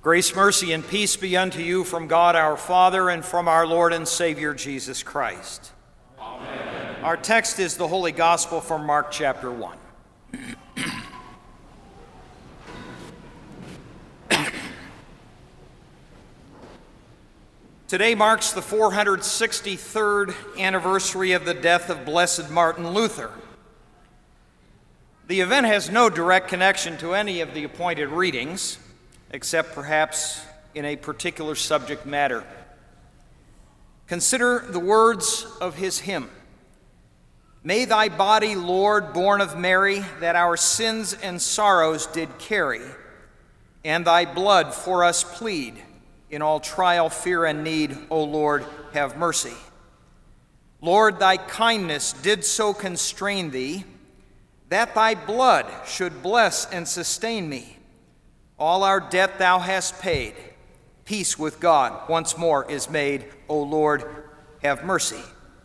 Grace, mercy, and peace be unto you from God our Father and from our Lord and Savior Jesus Christ. Amen. Our text is the Holy Gospel from Mark chapter 1. Today marks the 463rd anniversary of the death of Blessed Martin Luther. The event has no direct connection to any of the appointed readings, except perhaps in a particular subject matter. Consider the words of his hymn. May thy body, Lord, born of Mary, that our sins and sorrows did carry, and thy blood for us plead, in all trial, fear, and need, O Lord, have mercy. Lord, thy kindness did so constrain thee, that thy blood should bless and sustain me. All our debt thou hast paid. Peace with God once more is made. O Lord, have mercy.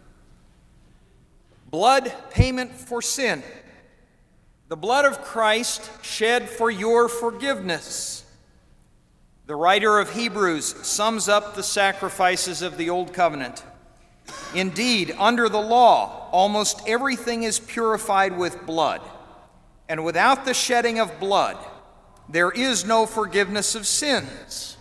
Blood payment for sin. The blood of Christ shed for your forgiveness. The writer of Hebrews sums up the sacrifices of the Old Covenant. Indeed, under the law, almost everything is purified with blood, and without the shedding of blood, there is no forgiveness of sins.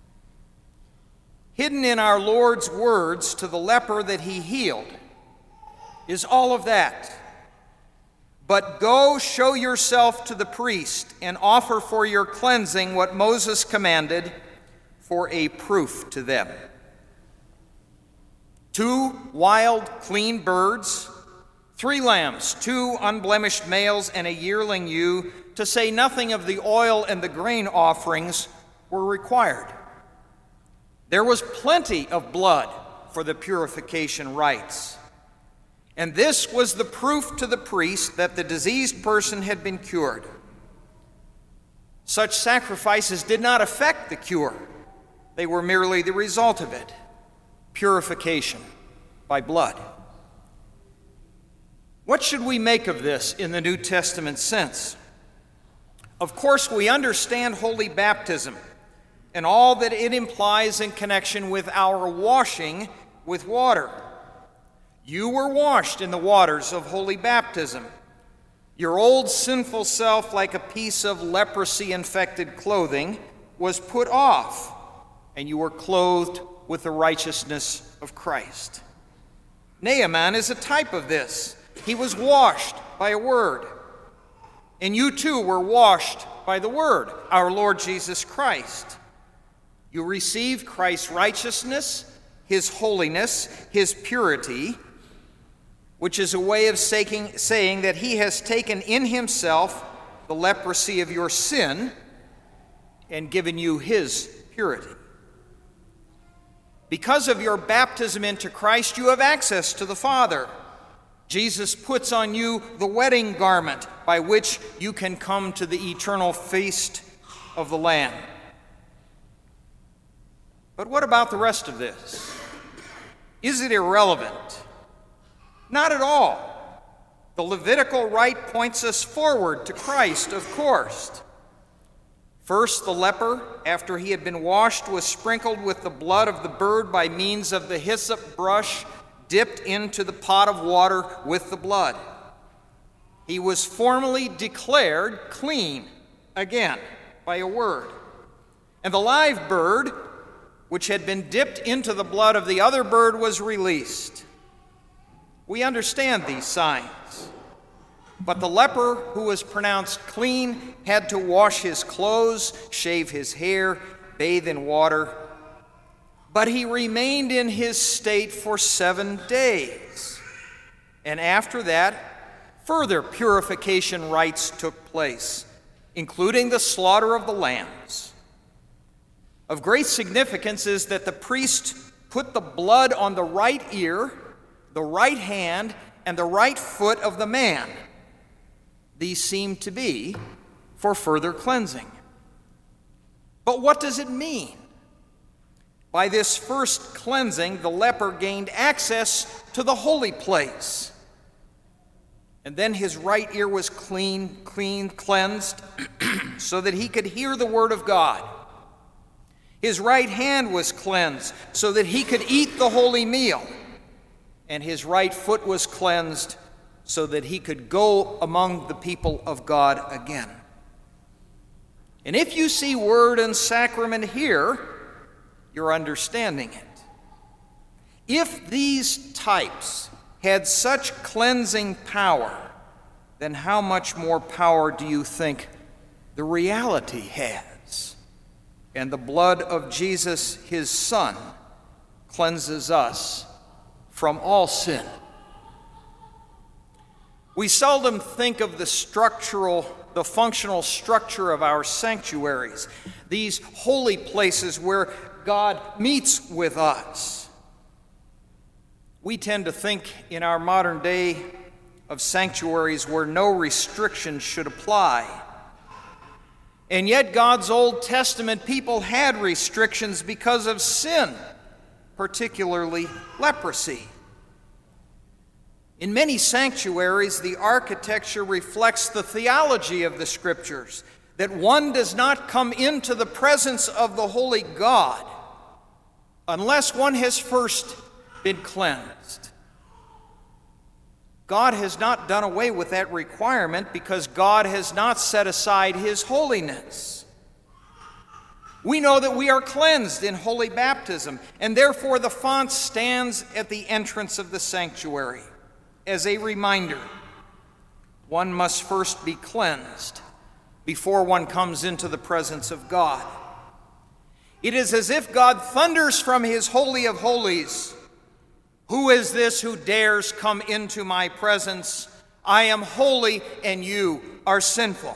Hidden in our Lord's words to the leper that he healed is all of that. But go show yourself to the priest and offer for your cleansing what Moses commanded for a proof to them. 2 wild, clean birds, 3 lambs, 2 unblemished males, and a yearling ewe, to say nothing of the oil and the grain offerings, were required. There was plenty of blood for the purification rites, and this was the proof to the priest that the diseased person had been cured. Such sacrifices did not affect the cure. They were merely the result of it, purification by blood. What should we make of this in the New Testament sense? Of course, we understand holy baptism and all that it implies in connection with our washing with water. You were washed in the waters of holy baptism. Your old sinful self, like a piece of leprosy-infected clothing, was put off, and you were clothed with the righteousness of Christ. Naaman is a type of this. He was washed by a word. And you too were washed by the word, our Lord Jesus Christ. You received Christ's righteousness, his holiness, his purity, which is a way of saying that he has taken in himself the leprosy of your sin and given you his purity. Because of your baptism into Christ, you have access to the Father. Jesus puts on you the wedding garment by which you can come to the eternal feast of the Lamb. But what about the rest of this? Is it irrelevant? Not at all. The Levitical rite points us forward to Christ, of course. First, the leper, after he had been washed, was sprinkled with the blood of the bird by means of the hyssop brush dipped into the pot of water with the blood. He was formally declared clean again by a word. And the live bird, which had been dipped into the blood of the other bird, was released. We understand these signs. But the leper who was pronounced clean had to wash his clothes, shave his hair, bathe in water. But he remained in his state for 7 days. And after that, further purification rites took place, including the slaughter of the lambs. Of great significance is that the priest put the blood on the right ear, the right hand, and the right foot of the man. These seem to be for further cleansing. But what does it mean? By this first cleansing, the leper gained access to the holy place. And then his right ear was cleansed, so that he could hear the word of God. His right hand was cleansed so that he could eat the holy meal. And his right foot was cleansed so that he could go among the people of God again. And if you see word and sacrament here, you're understanding it. If these types had such cleansing power, then how much more power do you think the reality has? And the blood of Jesus, his Son, cleanses us from all sin. We seldom think of the functional structure of our sanctuaries, these holy places where God meets with us. We tend to think in our modern day of sanctuaries where no restrictions should apply. And yet God's Old Testament people had restrictions because of sin, particularly leprosy. In many sanctuaries, the architecture reflects the theology of the Scriptures, that one does not come into the presence of the holy God unless one has first been cleansed. God has not done away with that requirement because God has not set aside his holiness. We know that we are cleansed in holy baptism, and therefore the font stands at the entrance of the sanctuary as a reminder. One must first be cleansed before one comes into the presence of God. It is as if God thunders from his holy of holies, "Who is this who dares come into my presence? I am holy and you are sinful."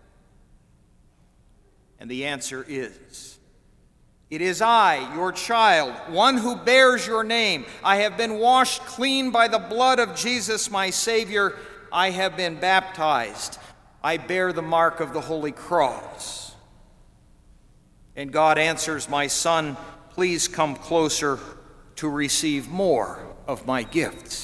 And the answer is, "It is I, your child, one who bears your name. I have been washed clean by the blood of Jesus, my Savior. I have been baptized. I bear the mark of the Holy Cross." And God answers, "My son, please come closer to receive more of my gifts."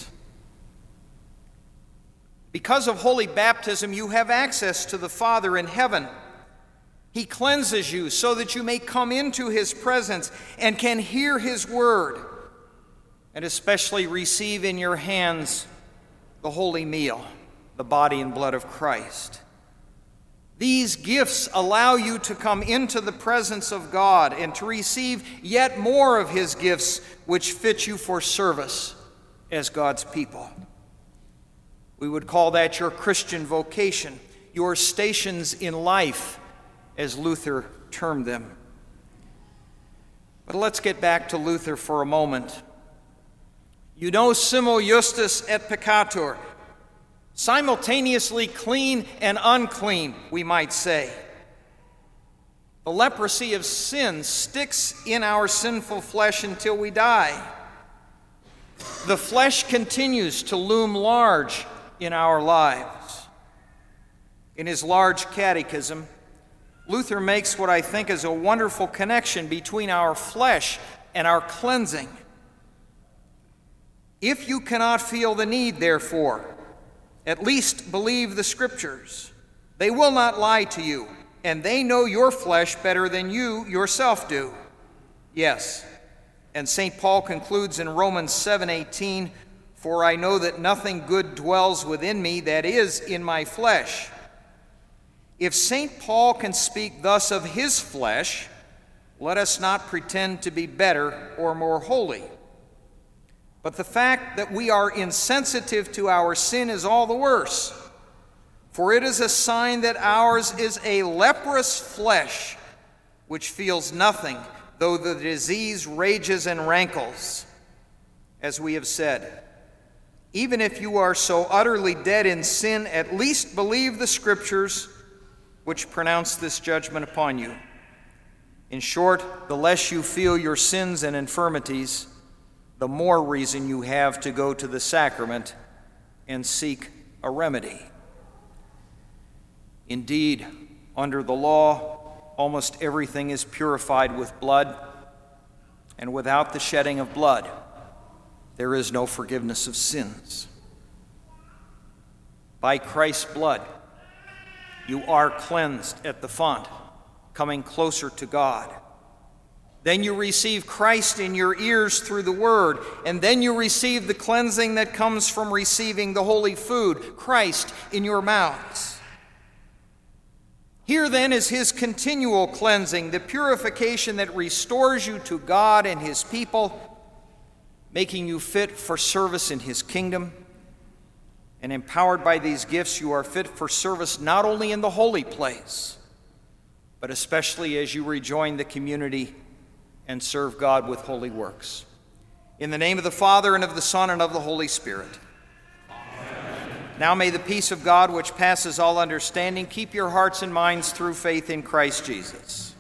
Because of holy baptism, you have access to the Father in heaven. He cleanses you so that you may come into his presence and can hear his word, and especially receive in your hands the holy meal, the body and blood of Christ. These gifts allow you to come into the presence of God and to receive yet more of his gifts, which fit you for service as God's people. We would call that your Christian vocation, your stations in life, as Luther termed them. But let's get back to Luther for a moment. You know, simul justus et peccator, simultaneously clean and unclean, we might say. The leprosy of sin sticks in our sinful flesh until we die. The flesh continues to loom large in our lives. In his large catechism, Luther makes what I think is a wonderful connection between our flesh and our cleansing. If you cannot feel the need, therefore, at least believe the Scriptures. They will not lie to you, and they know your flesh better than you yourself do. Yes, and St. Paul concludes in Romans 7:18, "For I know that nothing good dwells within me, that is, in my flesh." If St. Paul can speak thus of his flesh, let us not pretend to be better or more holy. But the fact that we are insensitive to our sin is all the worse, for it is a sign that ours is a leprous flesh which feels nothing, though the disease rages and rankles. As we have said, even if you are so utterly dead in sin, at least believe the Scriptures which pronounce this judgment upon you. In short, the less you feel your sins and infirmities, the more reason you have to go to the sacrament and seek a remedy. Indeed, under the law, almost everything is purified with blood, and without the shedding of blood, there is no forgiveness of sins. By Christ's blood, you are cleansed at the font, coming closer to God. Then you receive Christ in your ears through the Word, and then you receive the cleansing that comes from receiving the holy food, Christ, in your mouths. Here then is his continual cleansing, the purification that restores you to God and his people, making you fit for service in his kingdom. And empowered by these gifts, you are fit for service not only in the holy place, but especially as you rejoin the community and serve God with holy works. In the name of the Father, and of the Son, and of the Holy Spirit. Amen. Now may the peace of God, which passes all understanding, keep your hearts and minds through faith in Christ Jesus.